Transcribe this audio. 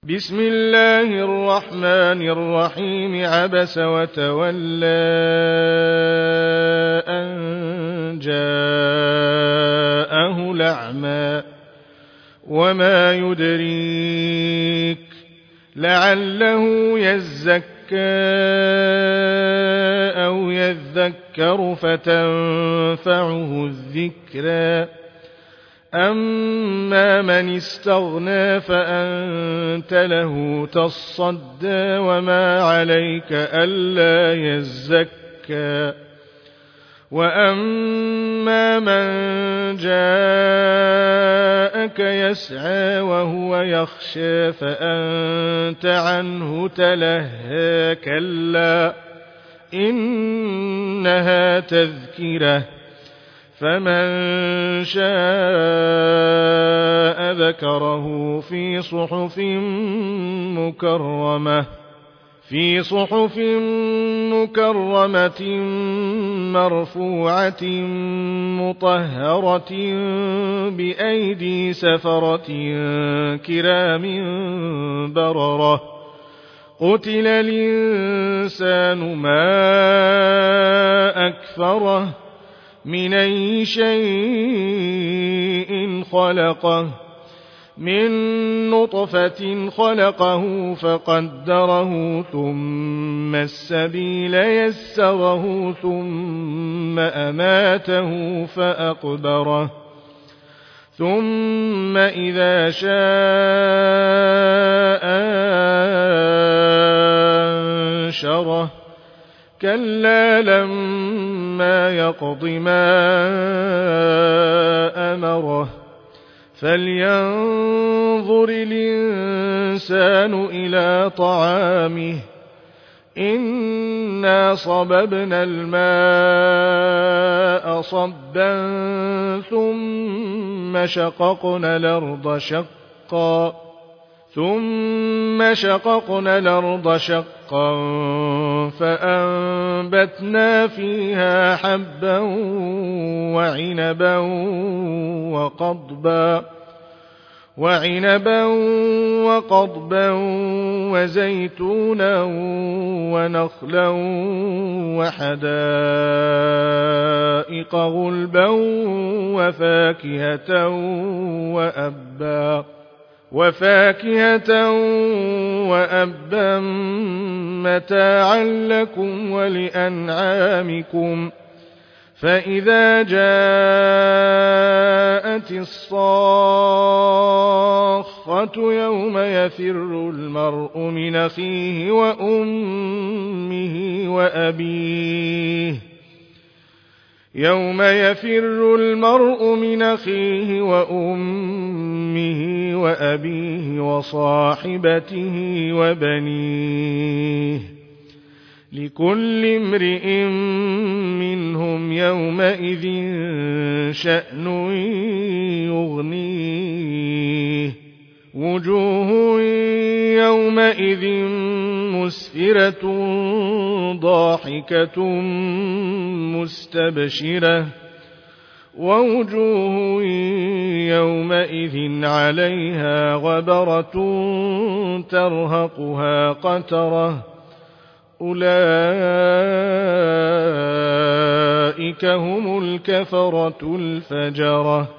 بسم الله الرحمن الرحيم. عبس وتولى أن جاءه الأعمى وما يدريك لعله يزكى أو يذكر فتنفعه الذكرى. أما من استغنى فأنت له تصدى وما عليك ألا يزكى. وأما من جاءك يسعى وهو يخشى فأنت عنه تلهى. كلا إنها تذكرة فمن شاء ذكره في صحف مكرمة مرفوعة مطهرة بأيدي سفرة كرام بررة. قتل الإنسان ما أكفره من أي شيء خلقه من نطفة خلقه فقدره ثم السبيل يسره ثم أماته فأقبره ثم إذا شاء أنشره. كلا لما يقض ما أمره. فلينظر الإنسان إلى طعامه إنا صببنا الماء صبا ثم شققنا الأرض شقا فأنبتنا فيها حبا وعنبا وقضبا وزيتونا ونخلا وحدائق غلبا وفاكهة وأبا متاعا لكم ولأنعامكم. فإذا جاءت الصاخة يوم يفر المرء من أخيه وأمه وأبيه وصاحبته وبنيه لكل امرئ منهم يومئذ شأن يغنيه. وجوه يومئذ مسفرة ضاحكة مستبشرة ووجوه يومئذ عليها غبرة ترهقها قترة. أولئك هم الكفرة الفجرة.